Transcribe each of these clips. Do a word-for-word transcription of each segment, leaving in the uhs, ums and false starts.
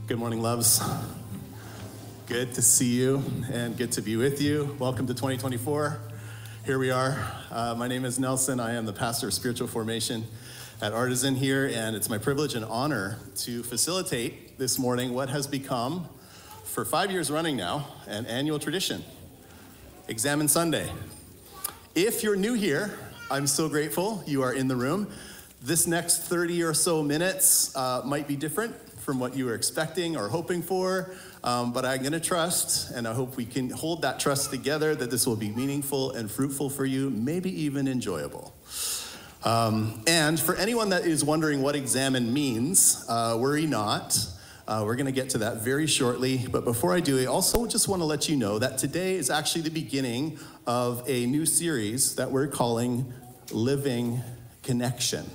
Good morning, loves. Good to see you and good to be with you. Welcome to twenty twenty-four. Here we are. Uh, my name is Nelson. I am the pastor of spiritual formation at Artisan here, and it's my privilege and honor to facilitate this morning what has become, for five years running now, an annual tradition, Examine Sunday. If you're new here, I'm so grateful you are in the room. This next thirty or so minutes uh, might be different from what you were expecting or hoping for, um, but I'm gonna trust, and I hope we can hold that trust together, that this will be meaningful and fruitful for you, maybe even enjoyable. Um, and for anyone that is wondering what examine means, uh, worry not. Uh, we're gonna get to that very shortly, but before I do, I also just wanna let you know that today is actually the beginning of a new series that we're calling Living Connection.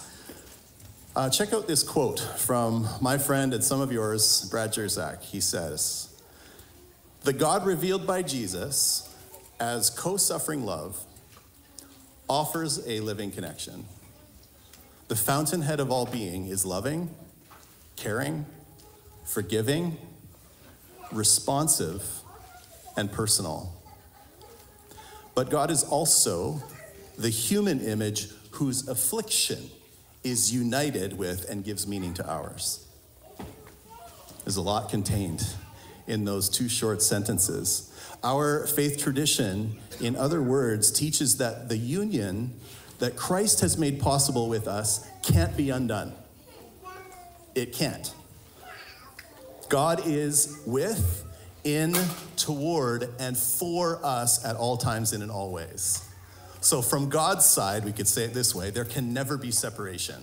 Uh, check out this quote from my friend and some of yours, Brad Jersak. He says, "The God revealed by Jesus as co-suffering love offers a living connection. The fountainhead of all being is loving, caring, forgiving, responsive, and personal. But God is also the human image whose affliction is united with and gives meaning to ours." There's a lot contained in those two short sentences. Our faith tradition, in other words, teaches that the union that Christ has made possible with us can't be undone. It can't. God is with, in, toward, and for us at all times and in all ways. So from God's side, we could say it this way: there can never be separation.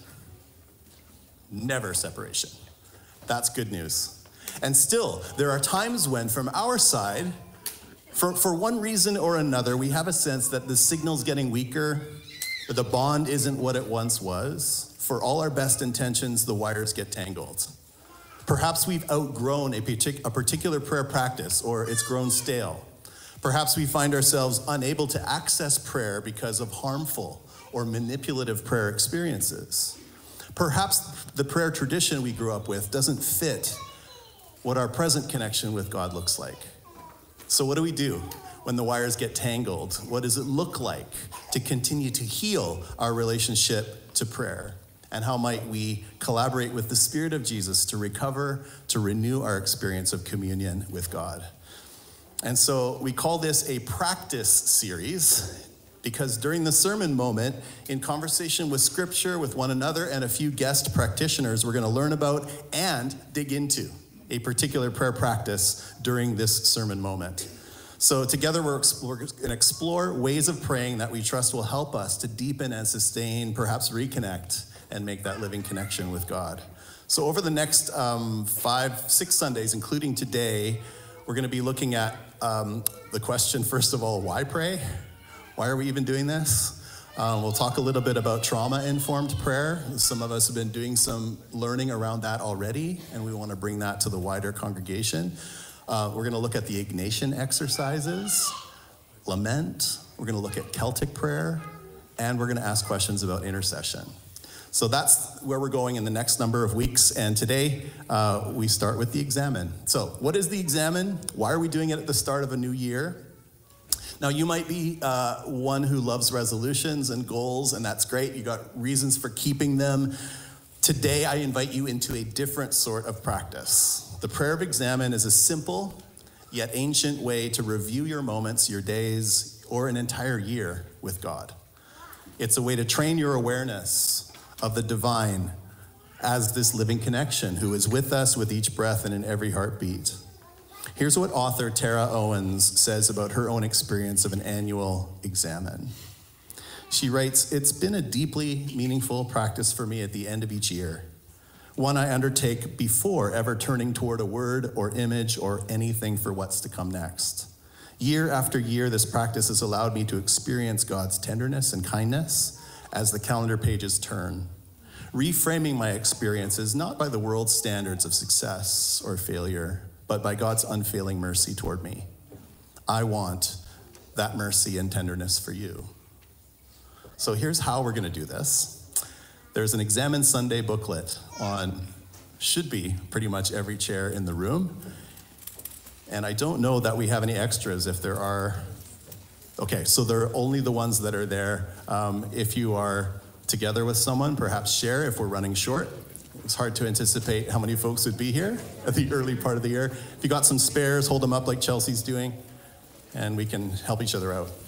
Never separation. That's good news. And still, there are times when, from our side, for, for one reason or another, we have a sense that the signal's getting weaker, that the bond isn't what it once was. For all our best intentions, the wires get tangled. Perhaps we've outgrown a, partic- a particular prayer practice, or it's grown stale. Perhaps we find ourselves unable to access prayer because of harmful or manipulative prayer experiences. Perhaps the prayer tradition we grew up with doesn't fit what our present connection with God looks like. So what do we do when the wires get tangled? What does it look like to continue to heal our relationship to prayer? And how might we collaborate with the Spirit of Jesus to recover, to renew our experience of communion with God? And so we call this a practice series because during the sermon moment, in conversation with Scripture, with one another, and a few guest practitioners, we're going to learn about and dig into a particular prayer practice during this sermon moment. So together we're, we're going to explore ways of praying that we trust will help us to deepen and sustain, perhaps reconnect, and make that living connection with God. So over the next um, five, six Sundays, including today, we're going to be looking at um, the question, first of all, why pray? Why are we even doing this? Um, we'll talk a little bit about trauma-informed prayer. Some of us have been doing some learning around that already, and we want to bring that to the wider congregation. Uh, we're going to look at the Ignatian exercises, lament. We're going to look at Celtic prayer, and we're going to ask questions about intercession. So that's where we're going in the next number of weeks. And today, uh, we start with the Examine. So what is the Examine? Why are we doing it at the start of a new year? Now, you might be uh, one who loves resolutions and goals, and that's great. You got reasons for keeping them. Today, I invite you into a different sort of practice. The prayer of Examine is a simple yet ancient way to review your moments, your days, or an entire year with God. It's a way to train your awareness of the divine as this living connection who is with us with each breath and in every heartbeat. Here's what author Tara Owens says about her own experience of an annual Examine. She writes, "It's been a deeply meaningful practice for me at the end of each year, one I undertake before ever turning toward a word or image or anything for what's to come next. Year after year, this practice has allowed me to experience God's tenderness and kindness as the calendar pages turn, reframing my experiences not by the world's standards of success or failure, but by God's unfailing mercy toward me. I want that mercy and tenderness for you." So here's how we're going to do this. There's an Examine Sunday booklet on should be pretty much every chair in the room. And I don't know that we have any extras if there are. Okay, so they're only the ones that are there. Um, if you are together with someone, perhaps share if we're running short. It's hard to anticipate how many folks would be here at the early part of the year. If you got some spares, hold them up like Chelsea's doing, and we can help each other out.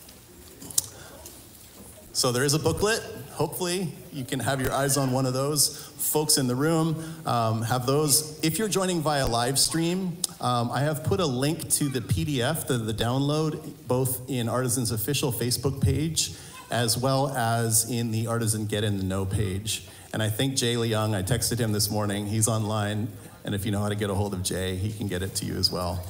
So there is a booklet. Hopefully you can have your eyes on one of those. Folks in the room um, have those. If you're joining via live stream, um, I have put a link to the P D F, the, the download, both in Artisan's official Facebook page, as well as in the Artisan Get in the Know page. And I think Jay Leung, I texted him this morning, he's online, and if you know how to get a hold of Jay, he can get it to you as well.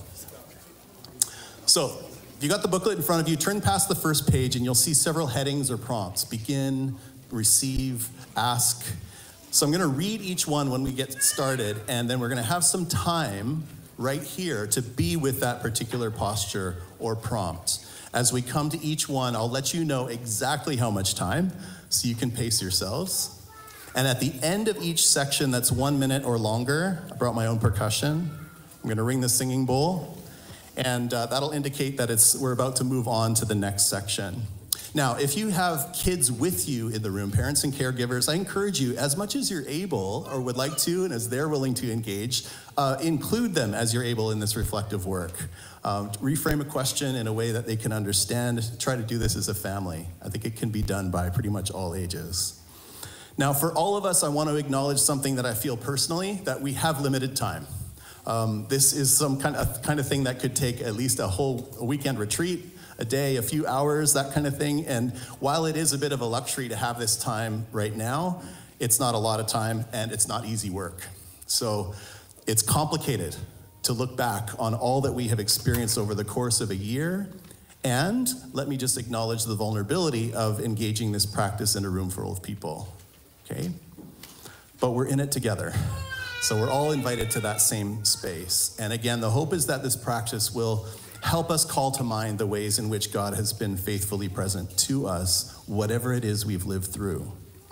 So, if you got the booklet in front of you, turn past the first page and you'll see several headings or prompts. Begin, receive, ask. So I'm gonna read each one when we get started, and then we're gonna have some time right here to be with that particular posture or prompt. As we come to each one, I'll let you know exactly how much time so you can pace yourselves. And at the end of each section that's one minute or longer, I brought my own percussion. I'm gonna ring the singing bowl. And uh, that'll indicate that it's we're about to move on to the next section. Now, if you have kids with you in the room, parents and caregivers, I encourage you, as much as you're able or would like to, and as they're willing to engage, uh, include them as you're able in this reflective work. Um, reframe a question in a way that they can understand. Try to do this as a family. I think it can be done by pretty much all ages. Now, for all of us, I want to acknowledge something that I feel personally, that we have limited time. Um, this is some kind of kind of thing that could take at least a whole a weekend retreat, a day, a few hours, that kind of thing. And while it is a bit of a luxury to have this time right now, it's not a lot of time and it's not easy work. So it's complicated to look back on all that we have experienced over the course of a year. And let me just acknowledge the vulnerability of engaging this practice in a room full of people, okay? But we're in it together. So we're all invited to that same space. And again, the hope is that this practice will help us call to mind the ways in which God has been faithfully present to us, whatever it is we've lived through.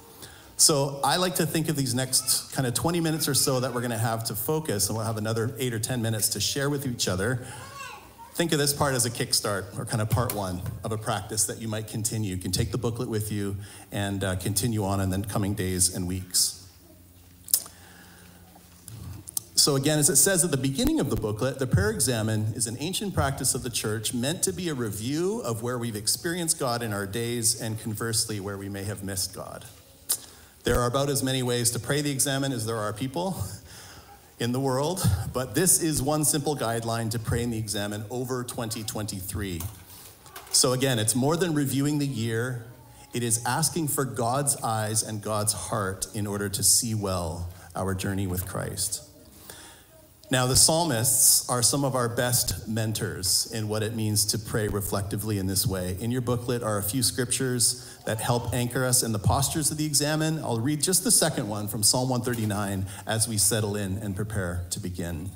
So I like to think of these next kind of twenty minutes or so that we're gonna have to focus, and we'll have another eight or ten minutes to share with each other. Think of this part as a kickstart, or kind of part one of a practice that you might continue. You can take the booklet with you and uh, continue on in the coming days and weeks. So again, as it says at the beginning of the booklet, the prayer examen is an ancient practice of the church meant to be a review of where we've experienced God in our days and conversely where we may have missed God. There are about as many ways to pray the examen as there are people in the world, but this is one simple guideline to praying the examen over twenty twenty-three. So again, it's more than reviewing the year. It is asking for God's eyes and God's heart in order to see well our journey with Christ. Now, the psalmists are some of our best mentors in what it means to pray reflectively in this way. In your booklet are a few scriptures that help anchor us in the postures of the examen. I'll read just the second one from Psalm one thirty-nine as we settle in and prepare to begin.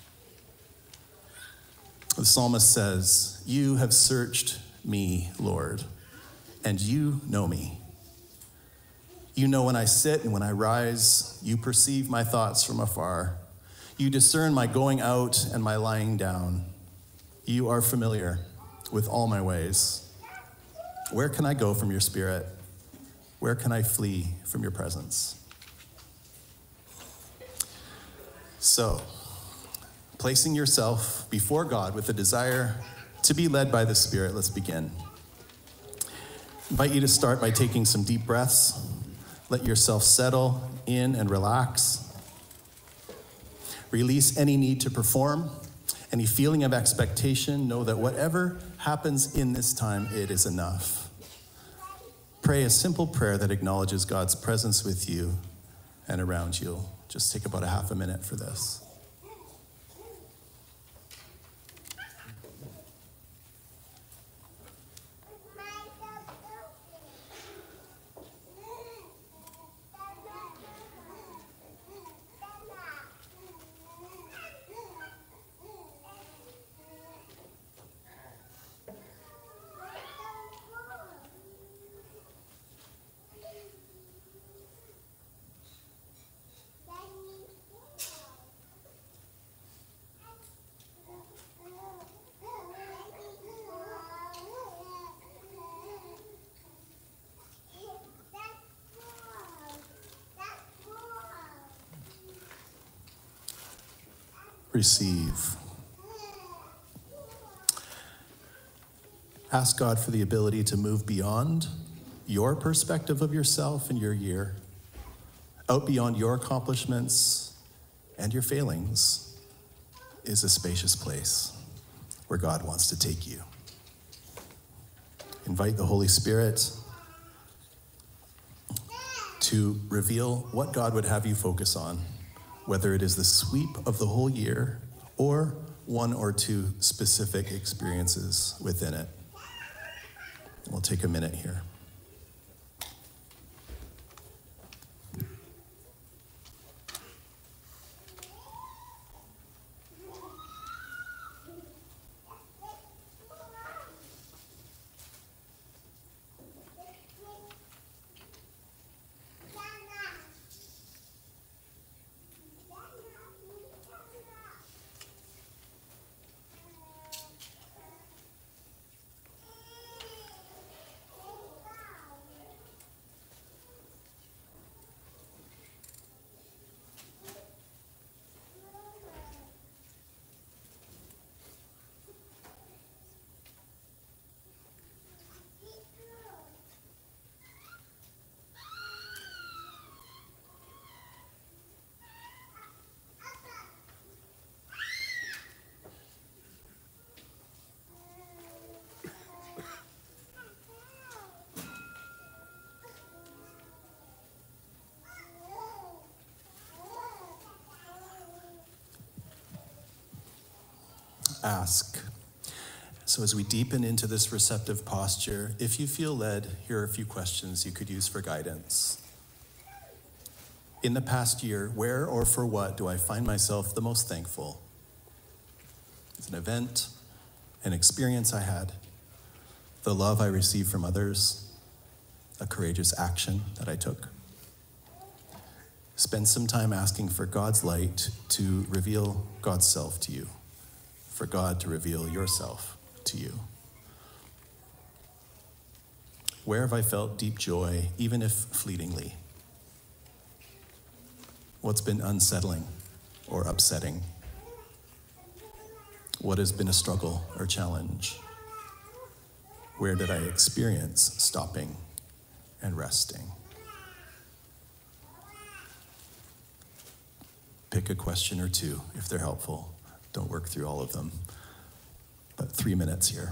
The psalmist says, "You have searched me, Lord, and you know me. You know when I sit and when I rise. You perceive my thoughts from afar. You discern my going out and my lying down. You are familiar with all my ways. Where can I go from your spirit? Where can I flee from your presence?" So, placing yourself before God with a desire to be led by the Spirit, let's begin. I invite you to start by taking some deep breaths. Let yourself settle in and relax. Release any need to perform, any feeling of expectation. Know that whatever happens in this time, it is enough. Pray a simple prayer that acknowledges God's presence with you and around you. Just take about a half a minute for this. receive. Ask God for the ability to move beyond your perspective of yourself and your year, out beyond your accomplishments and your failings is a spacious place where God wants to take you. Invite the Holy Spirit to reveal what God would have you focus on, whether it is the sweep of the whole year or one or two specific experiences within it. We'll take a minute here. Ask. So as we deepen into this receptive posture, if you feel led, here are a few questions you could use for guidance. In the past year, where or for what do I find myself the most thankful? It's an event, an experience I had, the love I received from others, a courageous action that I took. Spend some time asking for God's light to reveal God's self to you, for God to reveal yourself to you. Where have I felt deep joy, even if fleetingly? What's been unsettling or upsetting? What has been a struggle or challenge? Where did I experience stopping and resting? Pick a question or two if they're helpful. Don't work through all of them. But three minutes here.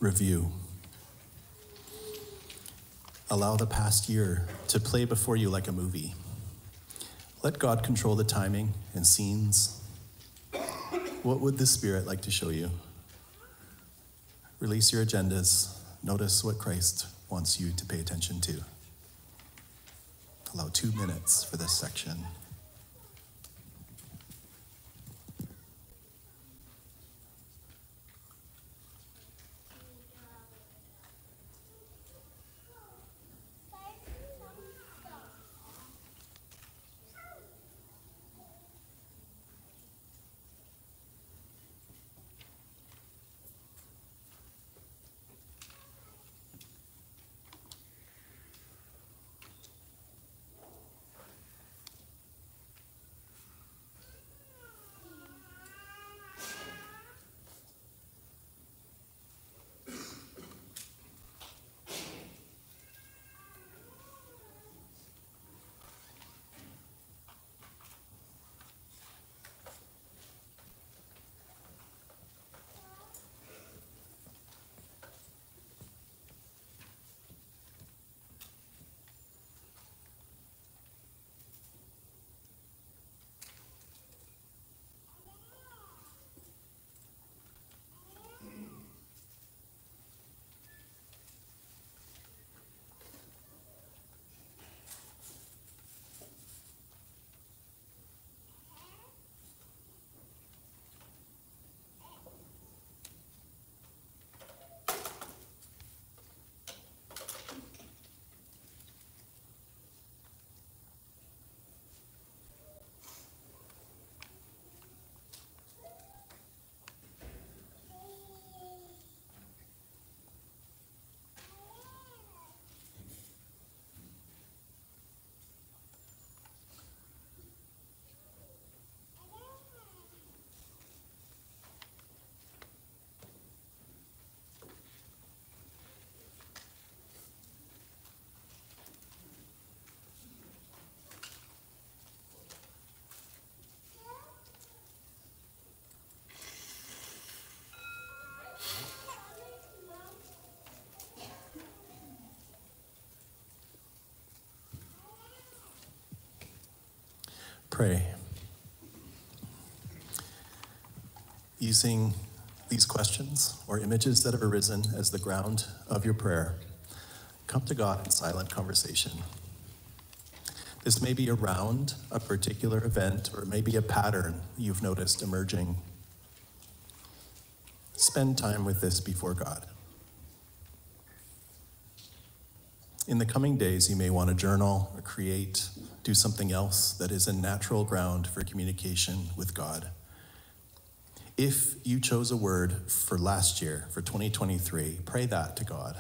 review. Allow the past year to play before you like a movie. Let God control the timing and scenes. What would the Spirit like to show you? Release your agendas. Notice what Christ wants you to pay attention to. Allow two minutes for this section. Pray. Using these questions or images that have arisen as the ground of your prayer, come to God in silent conversation. This may be around a particular event or maybe a pattern you've noticed emerging. Spend time with this before God. In the coming days, you may want to journal or create, do something else that is a natural ground for communication with God. If you chose a word for last year, for twenty twenty-three, pray that to God.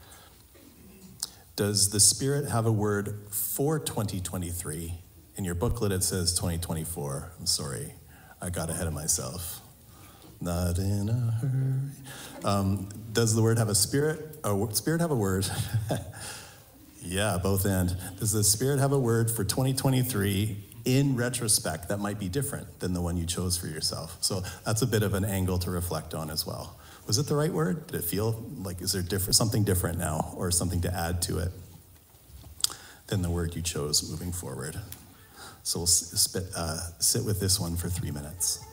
Does the Spirit have a word for twenty twenty-three? In your booklet, it says twenty twenty-four. I'm sorry, I got ahead of myself. Not in a hurry. Um, does the word have a spirit? Oh, Spirit have a word? Yeah, both end. Does the Spirit have a word for twenty twenty-three in retrospect that might be different than the one you chose for yourself? So that's a bit of an angle to reflect on as well. Was it the right word? Did it feel like, is there different, something different now or something to add to it than the word you chose moving forward? So we'll spit, uh, sit with this one for three minutes.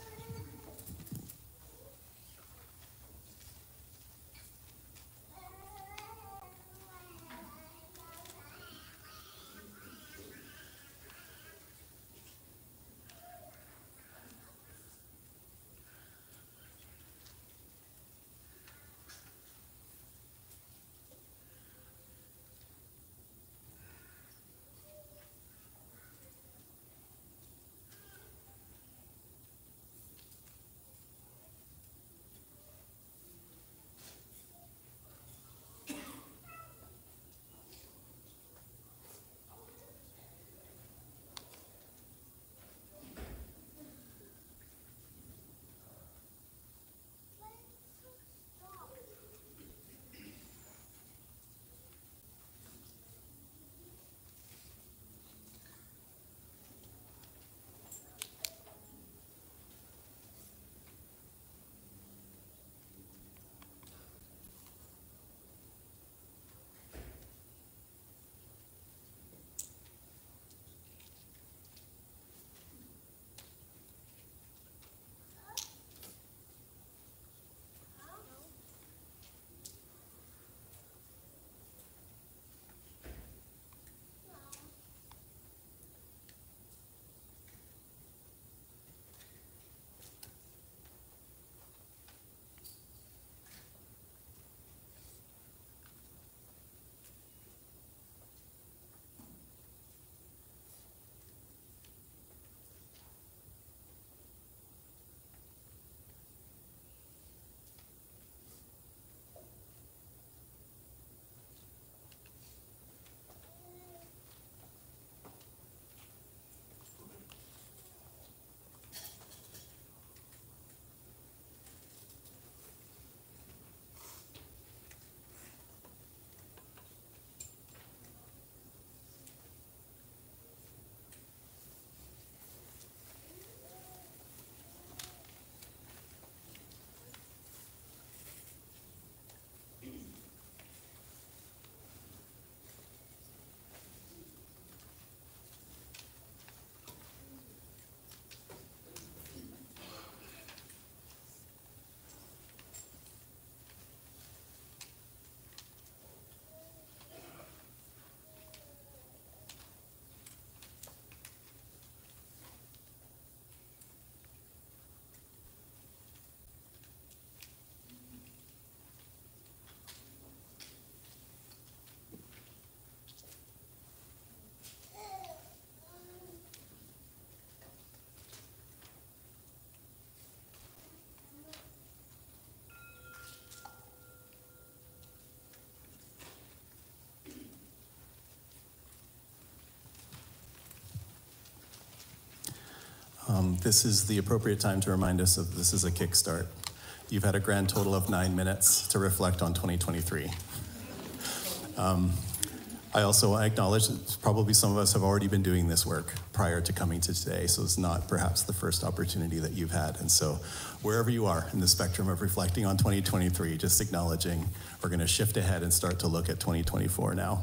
Um, this is the appropriate time to remind us of this is a kickstart. You've had a grand total of nine minutes to reflect on twenty twenty-three. Um, I also acknowledge that probably some of us have already been doing this work prior to coming to today, so it's not perhaps the first opportunity that you've had. And so wherever you are in the spectrum of reflecting on twenty twenty-three, just acknowledging we're going to shift ahead and start to look at twenty twenty-four now.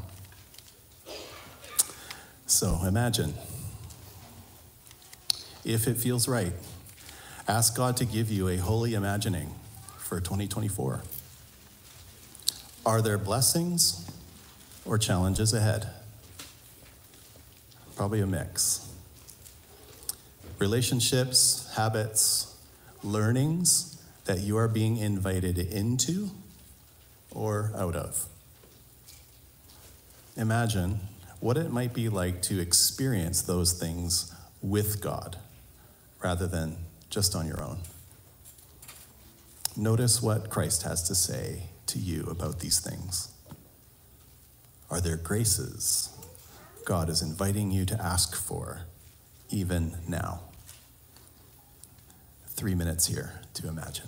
So imagine, if it feels right, ask God to give you a holy imagining for twenty twenty-four. Are there blessings or challenges ahead? Probably a mix. Relationships, habits, learnings that you are being invited into or out of. Imagine what it might be like to experience those things with God rather than just on your own. Notice what Christ has to say to you about these things. Are there graces God is inviting you to ask for even now? Three minutes here to imagine.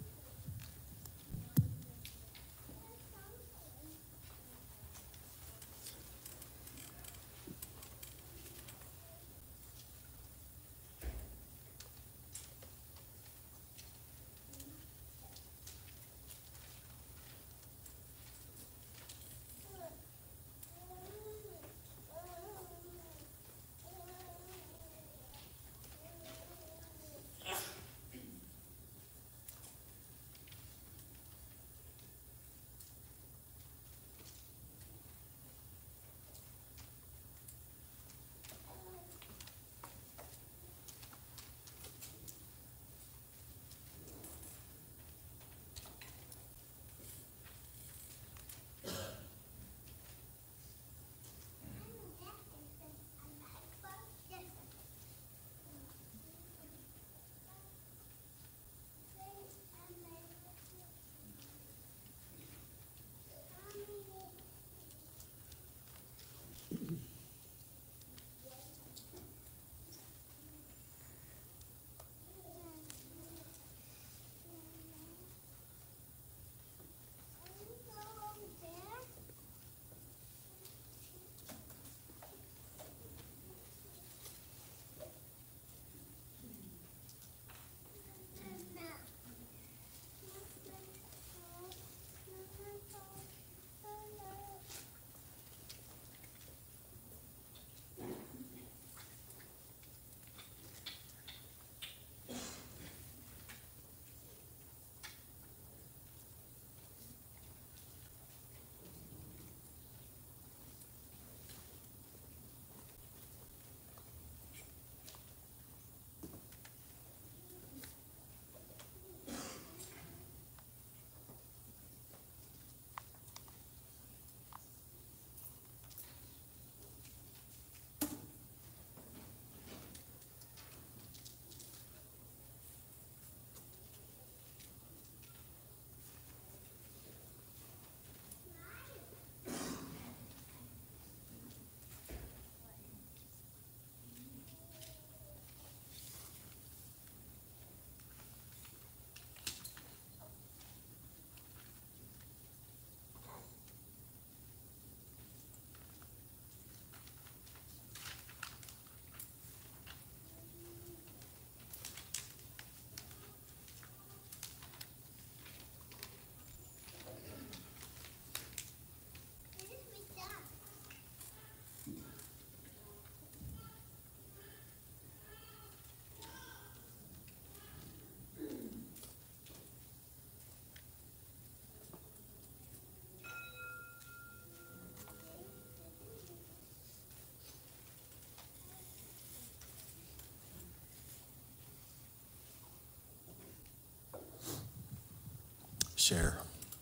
Share.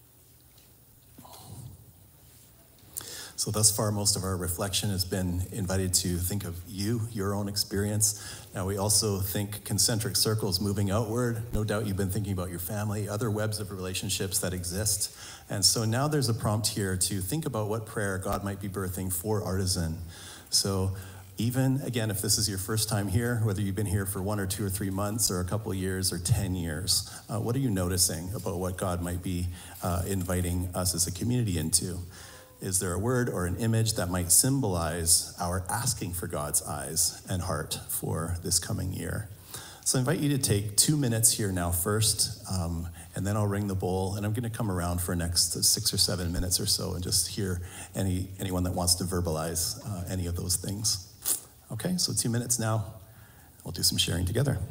So thus far, most of our reflection has been invited to think of you, your own experience. Now we also think concentric circles moving outward. No doubt you've been thinking about your family, other webs of relationships that exist. And so now there's a prompt here to think about what prayer God might be birthing for Artisan. So Even, again, if this is your first time here, whether you've been here for one or two or three months or a couple of years or ten years, uh, what are you noticing about what God might be uh, inviting us as a community into? Is there a word or an image that might symbolize our asking for God's eyes and heart for this coming year? So I invite you to take two minutes here now first, um, and then I'll ring the bowl, and I'm going to come around for next six or seven minutes or so and just hear any anyone that wants to verbalize uh, any of those things. Okay, so two minutes now. We'll do some sharing together.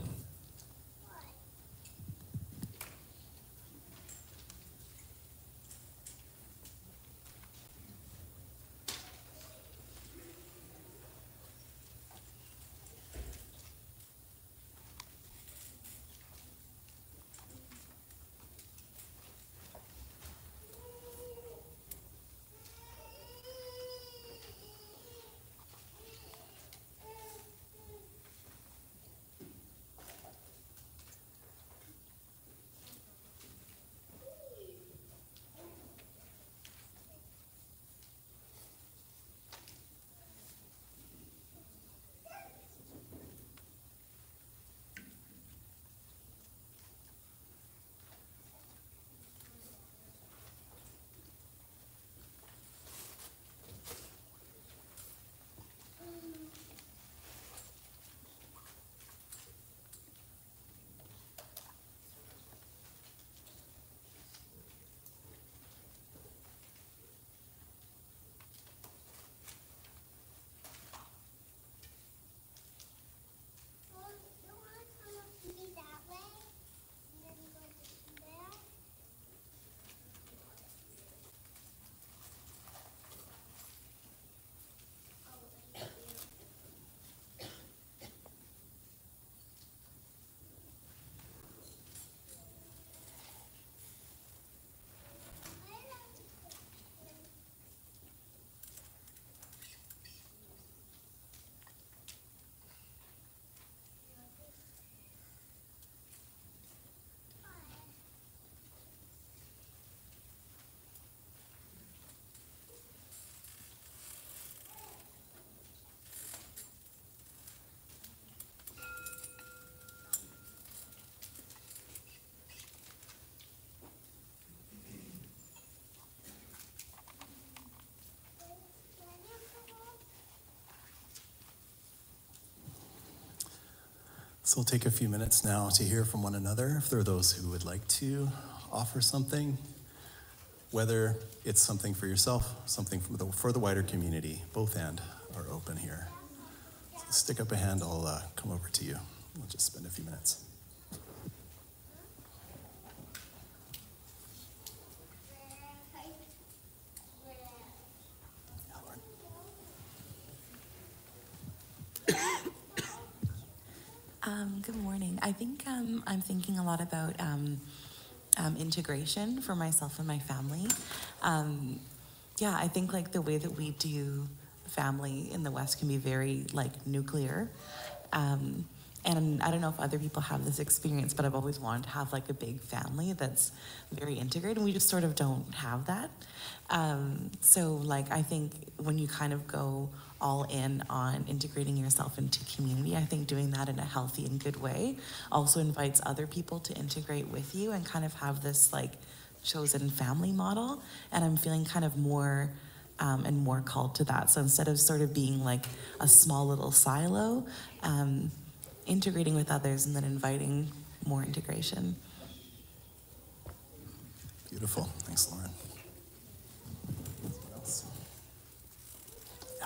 So we'll take a few minutes now to hear from one another. If there are those who would like to offer something, whether it's something for yourself, something for the, for the wider community, both hand are open here. So stick up a hand, I'll uh, come over to you. We'll just spend a few minutes. Um, good morning. I think um, I'm thinking a lot about um, um, integration for myself and my family. Um, yeah, I think like the way that we do family in the West can be very like nuclear. Um, and I don't know if other people have this experience, but I've always wanted to have like a big family that's very integrated, and we just sort of don't have that. Um, so like I think when you kind of go all in on integrating yourself into community, I think doing that in a healthy and good way also invites other people to integrate with you and kind of have this like chosen family model. And I'm feeling kind of more um, and more called to that. So instead of sort of being like a small little silo, um, integrating with others and then inviting more integration. Beautiful. Thanks, Lauren. What else? Yeah.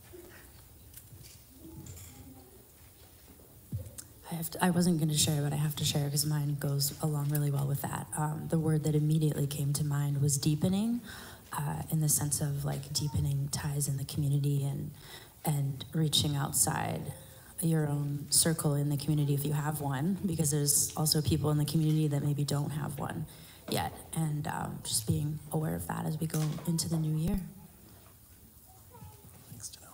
I, have to, I wasn't going to share, but I have to share because mine goes along really well with that. Um, the word that immediately came to mind was deepening, uh, in the sense of like deepening ties in the community and and reaching outside your own circle in the community if you have one, because there's also people in the community that maybe don't have one yet, and um, just being aware of that as we go into the new year. Thanks, Janelle.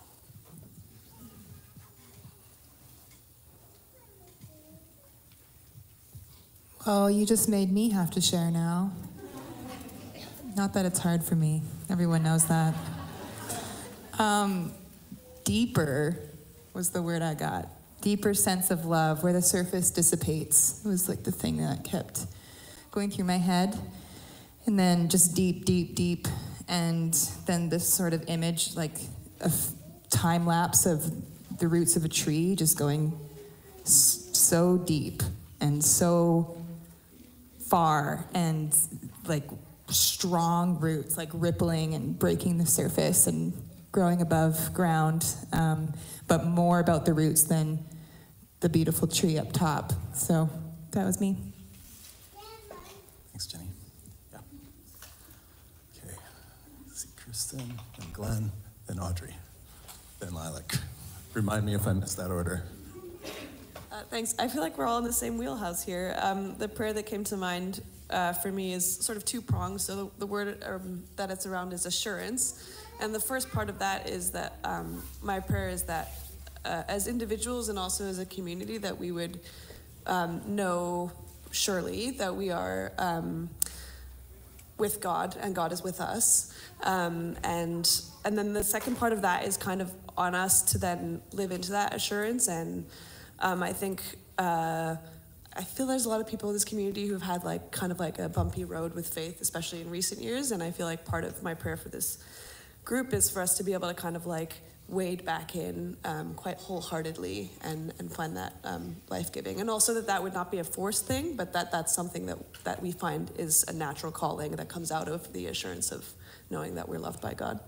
Well, you just made me have to share now. Not that it's hard for me. Everyone knows that. Um, deeper was the word I got. Deeper sense of love, where the surface dissipates. It was like the thing that kept going through my head. And then just deep, deep, deep. And then this sort of image, like a f- time lapse of the roots of a tree just going s- so deep and so far, and like strong roots, like rippling and breaking the surface and growing above ground, um, but more about the roots than the beautiful tree up top. So that was me. Thanks, Jenny. Yeah. Okay. Let's see, Kristen, then Glenn, then Audrey, then Lilac. Remind me if I missed that order. Uh, thanks. I feel like we're all in the same wheelhouse here. Um, the prayer that came to mind uh, for me is sort of two pronged. So the, the word um, that it's around is assurance. And the first part of that is that um, my prayer is that uh, as individuals and also as a community, that we would um, know surely that we are um, with God and God is with us. Um, and and then the second part of that is kind of on us to then live into that assurance. And um, I think uh, I feel there's a lot of people in this community who've had like kind of like a bumpy road with faith, especially in recent years. And I feel like part of my prayer for this group is for us to be able to kind of like wade back in um, quite wholeheartedly and, and find that um, life-giving. And also that that would not be a forced thing, but that that's something that, that we find is a natural calling that comes out of the assurance of knowing that we're loved by God.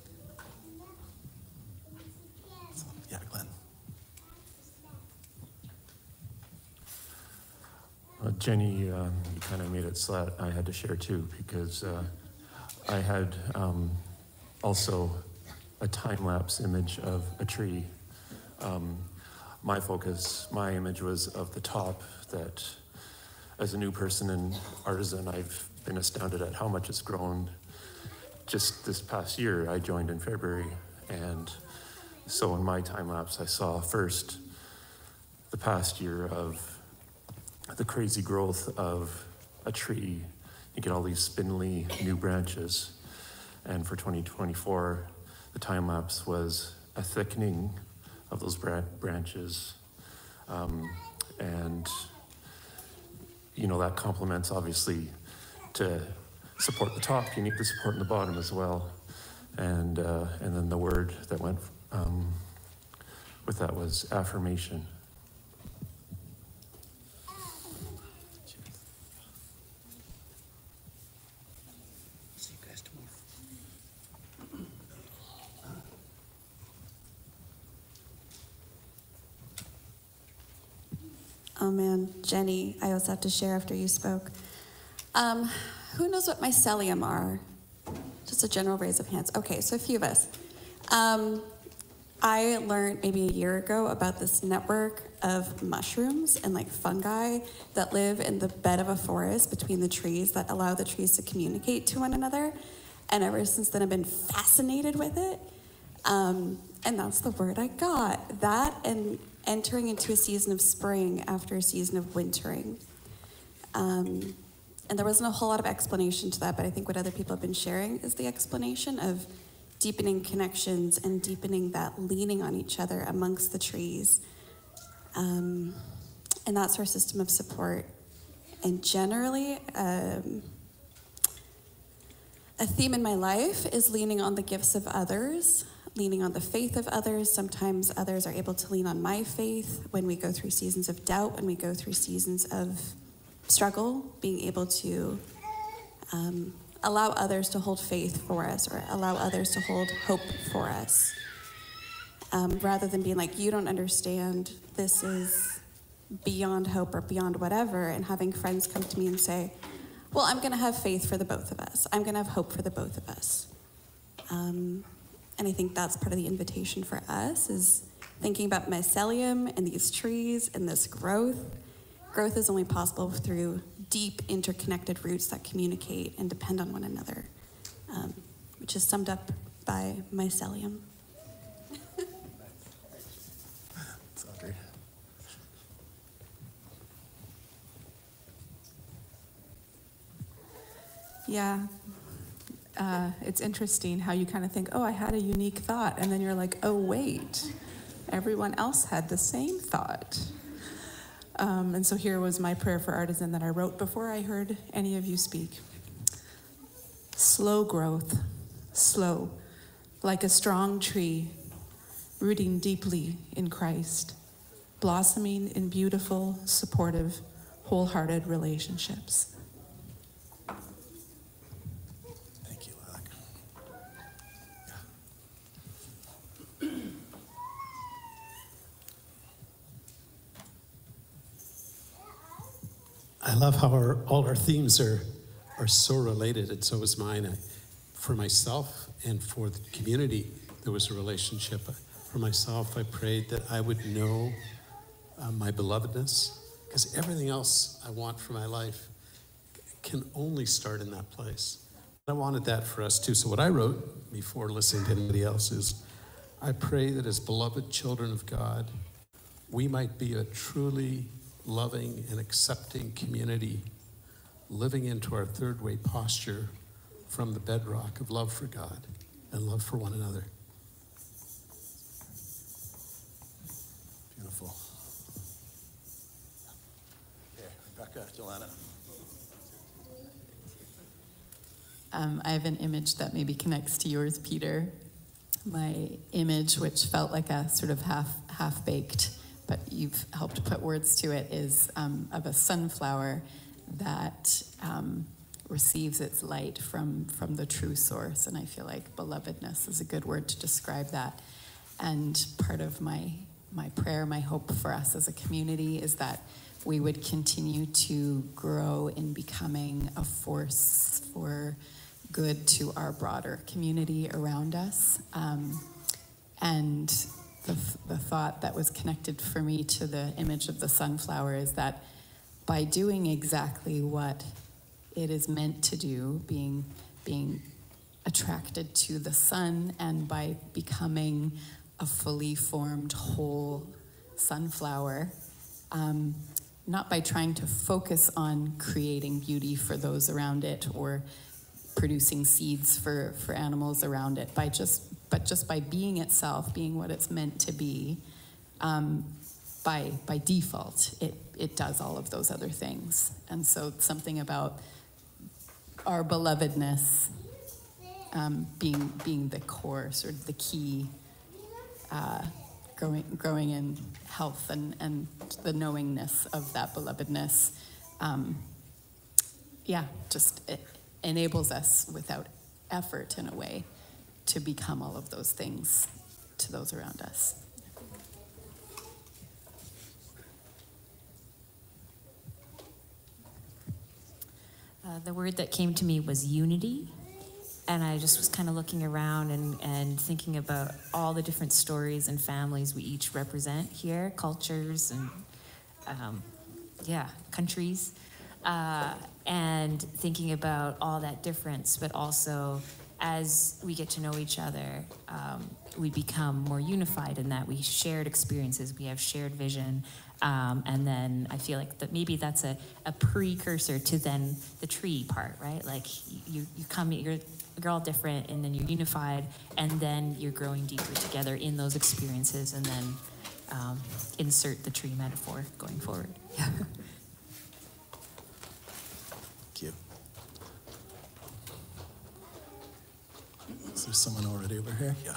Yeah, Glenn. Uh, Jenny, um, you kind of made it so that I had to share too, because uh, I had um, also a time-lapse image of a tree. Um, my focus, my image was of the top, that as a new person and artisan, I've been astounded at how much it's grown. Just this past year, I joined in February, and so in my time-lapse, I saw first the past year of the crazy growth of a tree. You get all these spindly new branches, and for twenty twenty-four, the time lapse was a thickening of those bra- branches. Um, and, you know, that complements obviously to support the top, you need the support in the bottom as well. And, uh, and then the word that went um, with that was affirmation. See you guys tomorrow. Oh man, Jenny, I also have to share after you spoke. Um, who knows what mycelium are? Just a general raise of hands. Okay, so a few of us. Um, I learned maybe a year ago about this network of mushrooms and like fungi that live in the bed of a forest between the trees that allow the trees to communicate to one another. And ever since then, I've been fascinated with it. Um, and that's the word I got. That and entering into a season of spring after a season of wintering. Um, and there wasn't a whole lot of explanation to that, but I think what other people have been sharing is the explanation of deepening connections and deepening that leaning on each other amongst the trees. Um, and that's our system of support. And generally, um, a theme in my life is leaning on the gifts of others, leaning on the faith of others. Sometimes others are able to lean on my faith when we go through seasons of doubt, when we go through seasons of struggle, being able to um, allow others to hold faith for us or allow others to hold hope for us. Um, rather than being like, you don't understand, this is beyond hope or beyond whatever, and having friends come to me and say, well, I'm going to have faith for the both of us. I'm going to have hope for the both of us. Um, and I think that's part of the invitation for us, is thinking about mycelium and these trees and this growth. Growth is only possible through deep interconnected roots that communicate and depend on one another, um, which is summed up by mycelium. It's Audrey. Yeah, uh, it's interesting how you kind of think, oh, I had a unique thought, and then you're like, oh, wait. everyone else had the same thought. Um, and so here was my prayer for Artisan that I wrote before I heard any of you speak. Slow growth, slow, like a strong tree, rooting deeply in Christ, blossoming in beautiful, supportive, wholehearted relationships. Thank you, Alec. I love how our, all our themes are, are so related, and so is mine. I, for myself and for the community, there was a relationship. For myself, I prayed that I would know uh, my belovedness, because everything else I want for my life can only start in that place. I wanted that for us too. So what I wrote before listening to anybody else is, I pray that as beloved children of God, we might be a truly loving and accepting community, living into our third way posture from the bedrock of love for God and love for one another. Beautiful. Okay, Rebecca, Joanna. Um, I have an image that maybe connects to yours, Peter. My image, which felt like a sort of half half baked, but you've helped put words to it, is um, of a sunflower that um, receives its light from from the true source. And I feel like belovedness is a good word to describe that. And part of my my prayer, my hope for us as a community is that we would continue to grow in becoming a force for good to our broader community around us. Um, and the, the thought that was connected for me to the image of the sunflower is that by doing exactly what it is meant to do, being, being attracted to the sun, and by becoming a fully formed whole sunflower, um, not by trying to focus on creating beauty for those around it or producing seeds for, for animals around it, by just but just by being itself, being what it's meant to be, um, by by default, it it does all of those other things. And so something about our belovedness um, being being the core, sort of the key, uh, growing growing in health and, and the knowingness of that belovedness, um, yeah, just it enables us without effort in a way to become all of those things to those around us. Uh, the word that came to me was unity. And I just was kind of looking around and, and thinking about all the different stories and families we each represent here, cultures and, um, yeah, countries. Uh, and thinking about all that difference, but also as we get to know each other, um, we become more unified in that we shared experiences, we have shared vision, um, and then I feel like that maybe that's a, a precursor to then the tree part, right? Like you, you come, you're, you're all different, and then you're unified, and then you're growing deeper together in those experiences, and then um, insert the tree metaphor going forward. Yeah. Is there someone already over here? Yeah.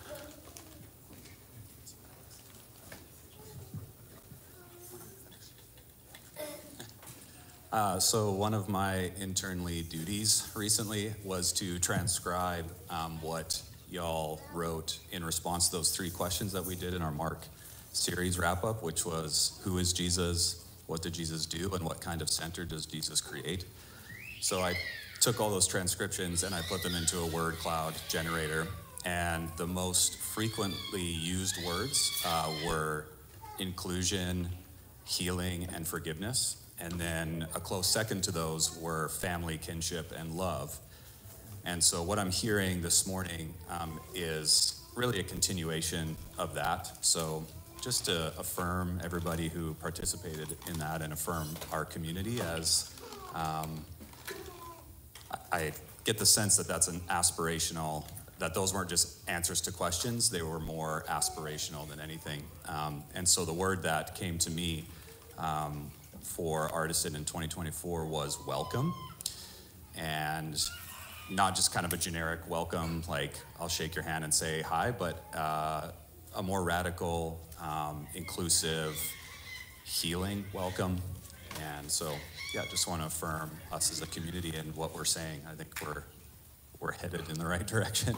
Uh, so one of my intern lead duties recently was to transcribe um, what y'all wrote in response to those three questions that we did in our Mark series wrap-up, which was, who is Jesus, what did Jesus do, and what kind of center does Jesus create? So I took all those transcriptions and I put them into a word cloud generator, and the most frequently used words uh, were inclusion, healing, and forgiveness. And then a close second to those were family, kinship, and love. And so what I'm hearing this morning um, is really a continuation of that. So just to affirm everybody who participated in that and affirm our community as um, I get the sense that that's an aspirational that those weren't just answers to questions, they were more aspirational than anything. Um, and so the word that came to me um, for Artisan in twenty twenty-four was welcome. And not just kind of a generic welcome, like I'll shake your hand and say hi, but uh, a more radical, um, inclusive, healing welcome. And so, yeah, just want to affirm us as a community and what we're saying. I think we're we're headed in the right direction.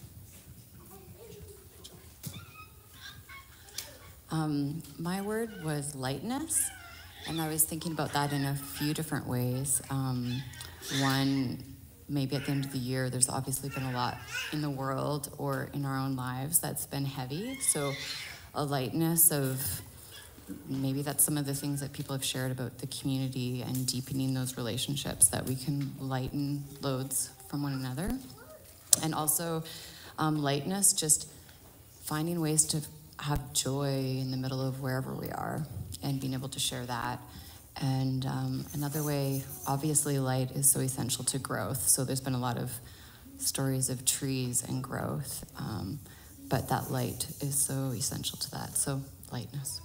Um, my word was lightness, and I was thinking about that in a few different ways. Um, one, maybe at the end of the year, there's obviously been a lot in the world or in our own lives that's been heavy. So a lightness of, maybe that's some of the things that people have shared about the community and deepening those relationships, that we can lighten loads from one another. And also um, lightness, just finding ways to have joy in the middle of wherever we are and being able to share that. And um, another way, obviously light is so essential to growth. So there's been a lot of stories of trees and growth, um, but that light is so essential to that. So lightness.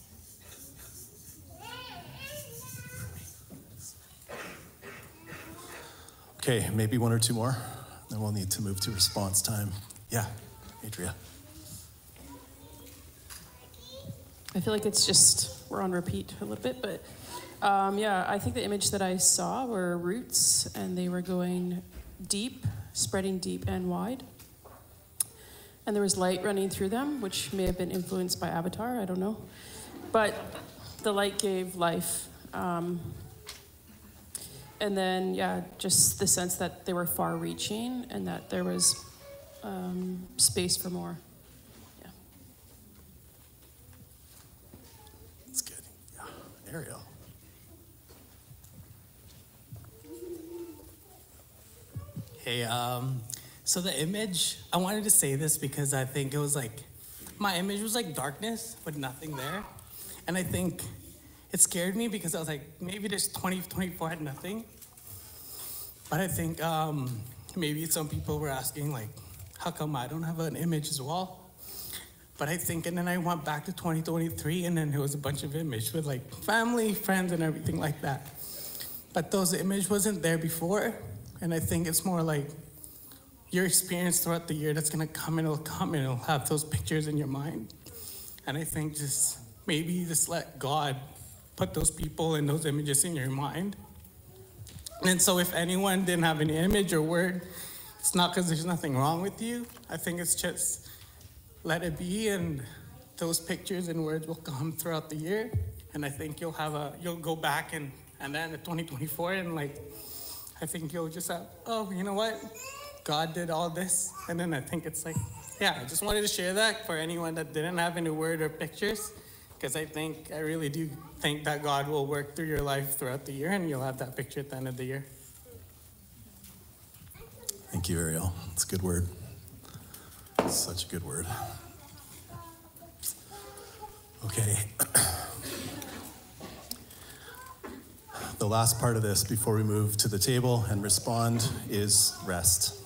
Okay, maybe one or two more, then we'll need to move to response time. Yeah, Adria. I feel like it's just, we're on repeat a little bit, but um, yeah, I think the image that I saw were roots, and they were going deep, spreading deep and wide. And there was light running through them, which may have been influenced by Avatar, I don't know. But the light gave life. Um, and then, yeah, just the sense that they were far-reaching and that there was um, space for more. Yeah. That's good. Yeah, Ariel. Hey, um, so the image, I wanted to say this because I think it was like, my image was like darkness with nothing there. And I think it scared me because I was like, maybe this twenty twenty-four had nothing. But I think um, maybe some people were asking like, how come I don't have an image as well? But I think, and then I went back to twenty twenty-three, and then there was a bunch of images with like family, friends, and everything like that. But those image wasn't there before. And I think it's more like your experience throughout the year that's gonna come and it'll come and it'll have those pictures in your mind. And I think just maybe just let God put those people and those images in your mind. And so if anyone didn't have an image or word, it's not because there's nothing wrong with you. I think it's just let it be, and those pictures and words will come throughout the year. And I think you'll have a, you'll go back and, and then in twenty twenty-four and like, I think you'll just have, oh, you know what? God did all this. And then I think it's like, yeah, I just wanted to share that for anyone that didn't have any word or pictures, because I think, I really do think that God will work through your life throughout the year, and you'll have that picture at the end of the year. Thank you, Ariel. It's a good word. Such a good word. Okay. The last part of this before we move to the table and respond is rest.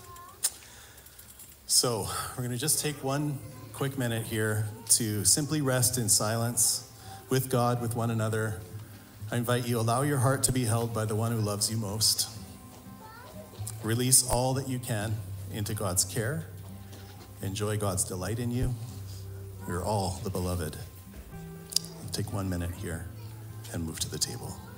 So we're going to just take one quick minute here to simply rest in silence with God, with one another. I invite you, allow your heart to be held by the one who loves you most. Release all that you can into God's care. Enjoy God's delight in you. We're all the beloved. We'll take one minute here and move to the table.